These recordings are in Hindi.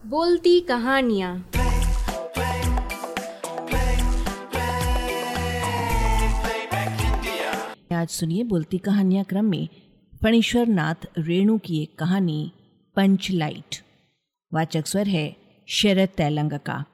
बोलती कहानियाँ। आज सुनिए बोलती कहानियाँ क्रम में फणीश्वर नाथ रेणु की एक कहानी पंच लाइट। वाचक स्वर है शरद तैलंग का।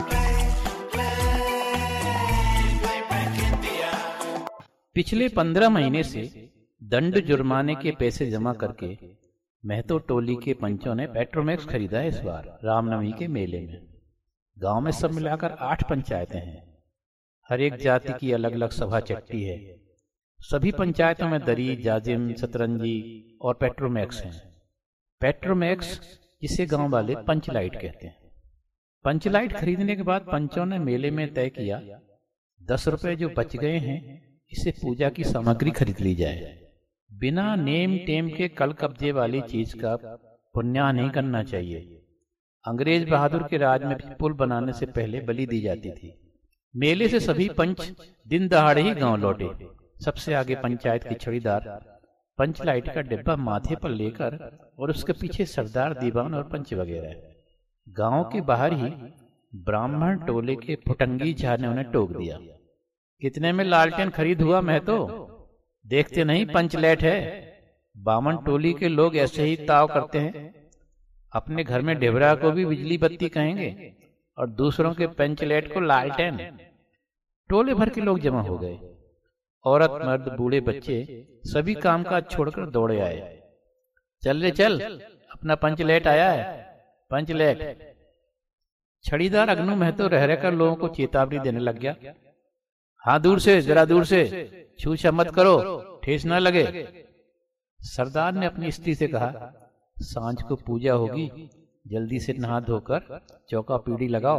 पिछले 15 महीने से दंड जुर्माने के पैसे जमा करके महतो टोली के पंचों ने पेट्रोमैक्स खरीदा है। इस बार रामनवमी के मेले में गांव में सब मिलाकर 8 पंचायतें हैं। हर एक जाति की अलग अलग सभा चट्टी है। सभी पंचायतों में दरी, जाजिम, सतरंजी और पेट्रोमैक्स हैं। पेट्रोमैक्स जिसे गांव वाले पंच लाइट कहते हैं। पंच लाइट खरीदने के बाद पंचों ने मेले में तय किया 10 रुपए जो बच गए हैं इससे पूजा की सामग्री खरीद ली जाए। बिना नेम टेम के कल कब्जे वाली चीज का पुण्य नहीं करना चाहिए। अंग्रेज बहादुर के राज में भी पुल बनाने से पहले बलि दी जाती थी। मेले से सभी पंच दिन दहाड़े ही गांव लौटे। सबसे आगे पंचायत की छड़ीदार पंच लाइट का डिब्बा माथे पर लेकर और उसके पीछे सरदार, दीवान और पंच वगैरह। गांव के बाहर ही ब्राह्मण टोले के फुटंगी झा ने उन्हें टोक दिया। कितने में लालटेन खरीद हुआ? मैं तो देखते नहीं पंच लाइट है। बामन टोली के लोग ऐसे ही ताव करते हैं। अपने घर में ढेबरा को भी बिजली बत्ती कहेंगे और दूसरों के पंच लाइट को लालटेन। टोले भर के लोग जमा हो गए। औरत, मर्द, बूढ़े, बच्चे सभी काम काज छोड़कर दौड़े आए। चल रे चल, अपना पंच लाइट आया है, पंच लाइट। छड़ीदार अग्नू महतो रह रहकर लोगों को चेतावनी देने लग गया। हाँ, दूर से, जरा दूर से, छूछा मत करो, ठेस ना लगे। सरदार ने अपनी स्त्री से कहा, सांझ को पूजा होगी, जल्दी से नहा धोकर चौका पीढ़ी लगाओ।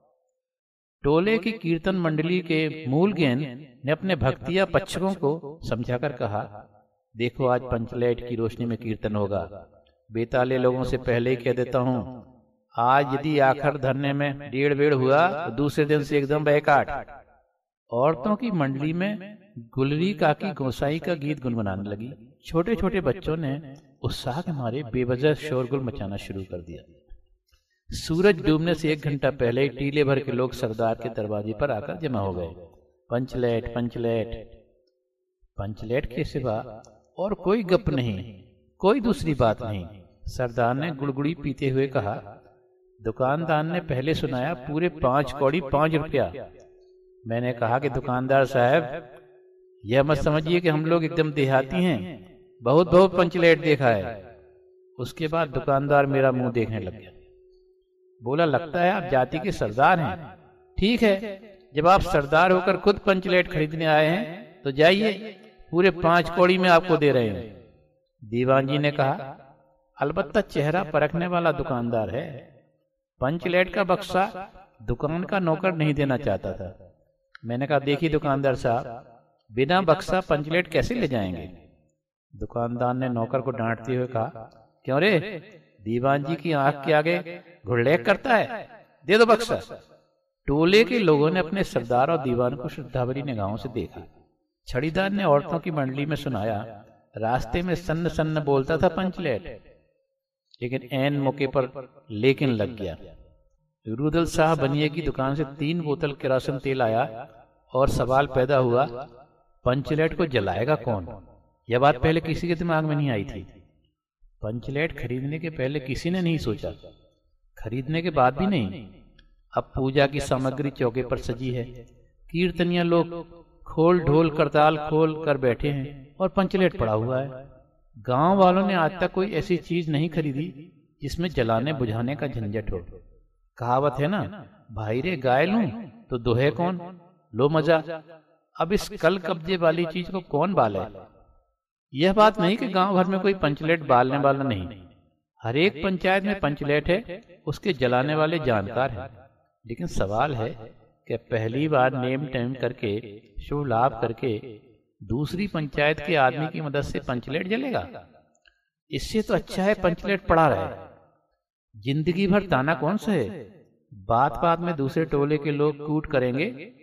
टोले की कीर्तन मंडली के मूल ज्ञान ने अपने भक्तिया पक्षकों को समझाकर कहा, देखो आज पंचलाइट की रोशनी में कीर्तन होगा। बेताले लोगों से पहले ही कह देता हूँ, आज यदि आखिर धरने में 1.5 हुआ तो दूसरे दिन से एकदम बैकाट। औरतों की मंडली में गुलरी काकी गोसाई का गीत गुनगुनाने लगी। छोटे छोटे बच्चों ने उत्साह के मारे बेवजह शोरगुल मचाना शुरू कर दिया। सूरज डूबने से 1 घंटा पहले ही टीले भर के लोग सरदार के दरवाजे पर आकर जमा हो गए। पंचलाइट, पंचलाइट। पंचलाइट के सिवा और कोई गप नहीं, कोई दूसरी बात नहीं। सरदार ने गुड़गुड़ी पीते हुए कहा। दुकानदार ने पहले सुनाया पूरे 5 कौड़ी 5 रुपया। मैंने कहा कि दुकानदार साहब, यह मत समझिए कि हम लोग एकदम देहाती हैं, बहुत बहुत पंचलाइट देखा है। उसके बाद दुकानदार मेरा मुंह देखने लग गया। बोला, लगता है आप जाति के सरदार हैं। ठीक है, जब आप सरदार होकर खुद पंचलाइट खरीदने आए हैं तो जाइए, पूरे 5 कौड़ी में आपको दे रहे हैं। दीवान जी ने कहा, अलबत्ता चेहरा परखने वाला दुकानदार है। पंचलाइट का बक्सा दुकान का नौकर नहीं देना चाहता था। मैंने कहा, देखिए दुकानदार साहब, बिना बक्सा पंचलाइट कैसे ले जाएंगे? दुकानदार ने नौकर को डांटते हुए कहा, क्यों रे, दीवान जी की आंख के आगे घुड़लेक करता है, दे दो बक्सा। टोले के लोगों ने अपने सरदार और दीवान को श्रद्धाभरी निगाहों से देखा। छड़ीदार ने औरतों की मंडली में सुनाया, रास्ते में सन्न सन्न बोलता था पंचलाइट, लेकिन ऐन मौके पर लेकिन लग गया। रुदल साहब बनिए की दुकान से 3 बोतल केरोसिन तेल आया और सवाल पैदा हुआ, पंचलाइट को जलाएगा कौन? यह बात पहले किसी के दिमाग में नहीं आई थी। पंचलाइट खरीदने के पहले किसी ने नहीं सोचा, खरीदने के बाद भी नहीं। अब पूजा की सामग्री चौके पर सजी है। कीर्तनिया लोग खोल ढोल करताल खोल कर बैठे हैं और पंचलाइट पड़ा हुआ है। गांव वालों ने आज तक कोई ऐसी चीज नहीं खरीदी जिसमें जलाने बुझाने का झंझट हो। कहावत है ना, भाई रे गाय लूं तो दोहे कौन, लो मजा। अब इस कल कब्जे वाली चीज को कौन बाले? यह बात नहीं कि गांव भर में कोई पंचलाइट बालने वाला नहीं। हर एक पंचायत में पंचलाइट है, उसके जलाने वाले जानकार हैं। लेकिन सवाल है कि पहली बार नेम टेम करके शुभ लाभ करके दूसरी पंचायत के आदमी की मदद से पंचलाइट जलेगा? इससे तो अच्छा है पंचलाइट पड़ा रहे। जिंदगी भर ताना कौन सा है? बात बात में दूसरे टोले के लोग कूट करेंगे,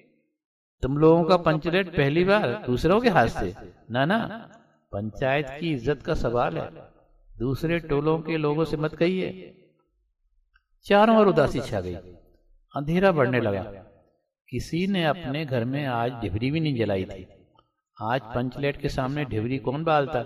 तुम लोगों का पंचलाइट पहली बार दूसरों के हाथ से। ना ना, पंचायत की इज्जत का सवाल है, दूसरे टोलों के लोगों से मत कहिए। चारों ओर उदासी छा गई। अंधेरा बढ़ने लगा। किसी ने अपने घर में आज ढिबरी भी नहीं जलाई थी। आज पंचलेट के सामने ढिबरी कौन बालता।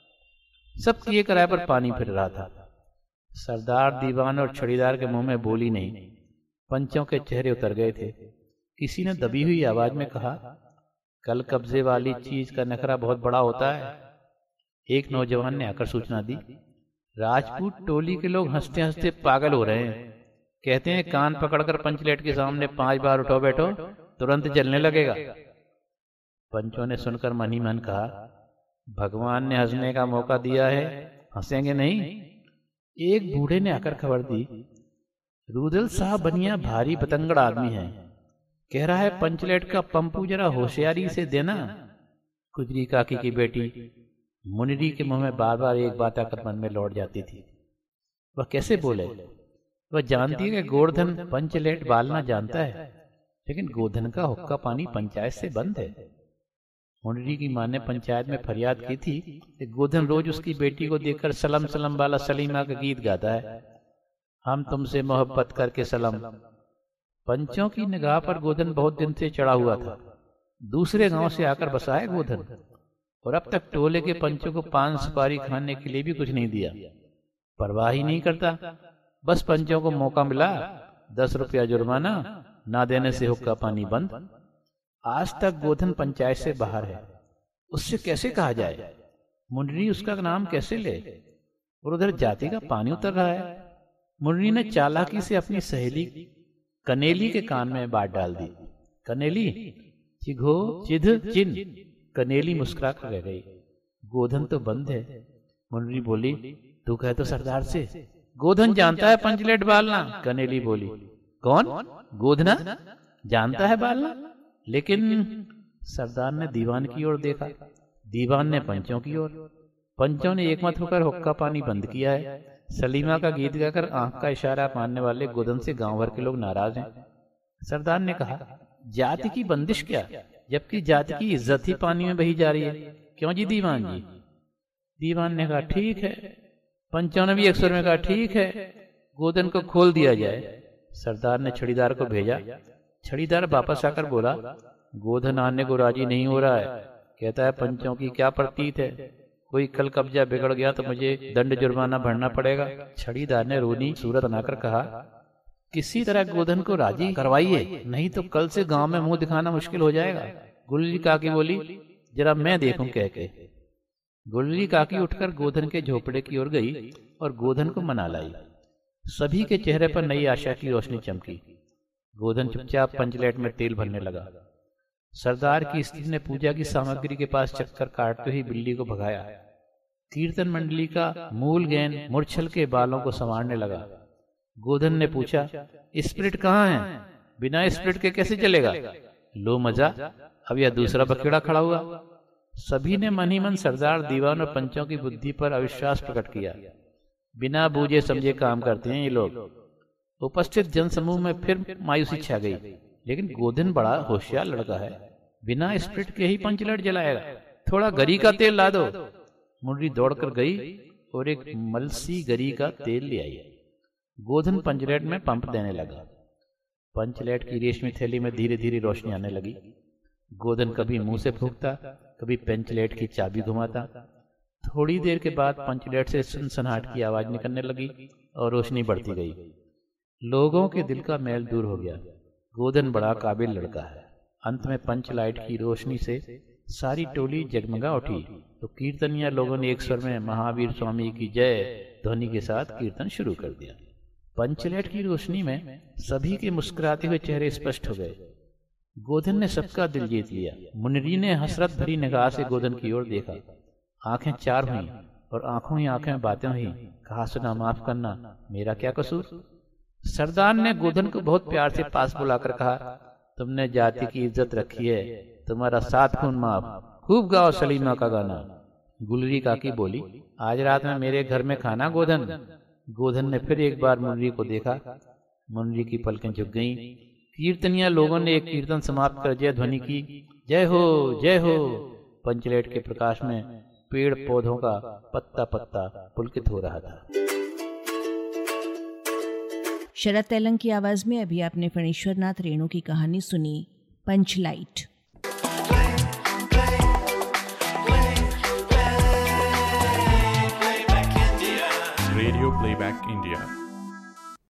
सब किए कराए पर पानी फिर रहा था। सरदार, दीवान और छड़ीदार के मुंह में बोली नहीं। पंचों के चेहरे उतर गए थे। किसी ने दबी हुई आवाज में कहा, कल कब्जे वाली चीज का नखरा बहुत बड़ा होता है। एक नौजवान ने आकर सूचना दी, राजपूत टोली के लोग हंसते हंसते पागल हो रहे हैं। कहते हैं कान पकड़कर पंचलेट के सामने 5 बार उठो बैठो, तुरंत जलने लगेगा। पंचों ने सुनकर मन ही मन कहा, भगवान ने हंसने का मौका दिया है, हंसेंगे नहीं। एक बूढ़े ने आकर खबर दी, रूदल साहब बनिया भारी पतंगड़ आदमी है, कह रहा है पंचलेट का पंपू जरा होशियारी से देना। गुजरी काकी की बेटी मुनिरी के मुंह में बार बार एक बात आकर मन में लौट जाती थी। वह कैसे बोले। वह जानती है कि गोवर्धन पंचलेट बालना जानता है, लेकिन गोधन का हुक्का पानी पंचायत से बंद है। मुनिरी की मां ने पंचायत में फरियाद की थी कि गोधन रोज उसकी बेटी को देखकर सलम सलम वाला सलीमा का गीत गाता है, हम तुमसे मोहब्बत करके सलम। पंचों की निगाह पर गोधन बहुत दिन से चढ़ा हुआ था। दूसरे गांव से आकर बसा है गोधन, और अब तक टोले के पंचों को पान सुपारी खाने के लिए भी कुछ नहीं दिया। परवाह ही नहीं करता। बस पंचों को मौका मिला 10 रुपया जुर्माना, ना देने से हुक्का पानी बंद। आज तक गोधन पंचायत से बाहर है, उससे कैसे कहा जाए। मुनिरी उसका नाम कैसे ले, और उधर जाति का पानी उतर रहा है। मुनिरी ने चालाकी से अपनी सहेली कनेली के कान में बात डाल दी। कनेली, चिघो चिध चिन। कनेली मुस्कुरा कर रह गई। गोधन तो बंद है। मुनिरी बोली, तू कह तो सरदार से, गोधन जानता है पंचलेट बालना। कनेली बोली, कौन? गोधना जानता है बालना। लेकिन सरदार ने दीवान की ओर देखा, दीवान ने पंचों की ओर। पंचों ने एकमत होकर हुक्का पानी बंद किया है। सलीमा का गीत गाकर आंख का इशारा मानने वाले गोधन से गांव भर के लोग नाराज हैं। सरदार ने कहा, जाति की बंदिश क्या, जबकि जाति की इज्जत ही पानी में बही जा रही है। क्यों जी दीवान जी? दीवान ने कहा, ठीक है। पंचों ने भी एक स्वर में कहा, ठीक है, गोधन को खोल दिया जाए। सरदार ने छड़ीदार को भेजा। छड़ीदार वापस आकर बोला, गोधन आने को राजी नहीं हो रहा है, कहता है पंचों की क्या प्रतीत है, कोई कल कब्जा बिगड़ गया तो मुझे दंड जुर्माना भरना पड़ेगा। छड़ीदार ने रोनी सूरत बनाकर कहा, किसी तरह गोधन को राजी करवाइए, नहीं तो कल से गांव में मुंह दिखाना मुश्किल हो जाएगा। गुलरी काकी बोली, जरा मैं देखूं कह के। गुलरी काकी उठकर गोधन के झोपड़े की ओर गई और गोधन को मना लाई। सभी के चेहरे पर नई आशा की रोशनी चमकी। गोधन चुपचाप पंचलेट में तेल भरने लगा। सरदार की स्त्री ने पूजा की सामग्री के पास चक्कर काटते ही बिल्ली को भगाया। कीर्तन मंडली का मूल गैन मूर्छल के बालों को संवारने लगा। गोधन ने पूछा, स्पिरिट कहाँ है? बिना स्पिरिट के कैसे चलेगा? लो मजा, अब यह दूसरा बखेड़ा खड़ा हुआ। सभी ने मन ही मन सरदार, दीवान और पंचों की बुद्धि पर अविश्वास प्रकट किया। बिना बूझे समझे काम करते हैं ये लोग। उपस्थित जनसमूह में फिर मायूसी छा गई। लेकिन गोधन बड़ा होशियार लड़का है, बिना स्पिरिट के ही पंचलेट जलाएगा। थोड़ा गरी का तेल ला दो। मुनिरी दौड़कर गई और एक मलसी गरी का तेल ले आई। गोधन पंचलेट में पंप देने लगा। पंचलेट की रेशमी थैली में धीरे धीरे रोशनी आने लगी। गोधन कभी मुंह से फूंकता, कभी पंचलेट की चाबी घुमाता। थोड़ी देर के बाद पंचलेट से सनसनाहट की आवाज निकलने लगी और रोशनी बढ़ती गई। लोगों के दिल का मैल दूर हो गया। गोधन बड़ा काबिल लड़का है। अंत में पंचलाइट की रोशनी से सारी टोली जगमगा उठी तो कीर्तनिया लोगों ने एक स्वर में महावीर स्वामी की जय ध्वनि के साथ कीर्तन शुरू कर दिया। पंचलेट की रोशनी में सभी के मुस्कुराते हुए चेहरे स्पष्ट हो गए। गोधन ने सबका दिल जीत लिया। मुनिरी ने हसरत भरी निगाह से गोधन की ओर देखा। आंखें चार हुई और आंखों ही आंखें बातें हुई। कहा, सुना, माफ करना, मेरा क्या कसूर? सरदार ने गोधन को बहुत प्यार से पास बुलाकर कहा, तुमने जाति की इज्जत रखी है, तुम्हारा 7 खून माफ। खूब गाओ सलीमा का गाना। गुलरी काकी बोली, आज रात में मेरे घर में खाना गोधन। गोधन ने फिर एक बार मुनिरी को देखा। मुनिरी की पलकें झुक गईं। कीर्तनिया लोगों ने एक कीर्तन समाप्त कर जय ध्वनि की। जय हो, जय हो। पंचलेट के प्रकाश में पेड़ पौधों का पत्ता पत्ता पुलकित हो रहा था। शरद तेलंग की आवाज में अभी आपने फणीश्वर नाथ रेणु की कहानी सुनी, पंचलाइट। Radio playback India.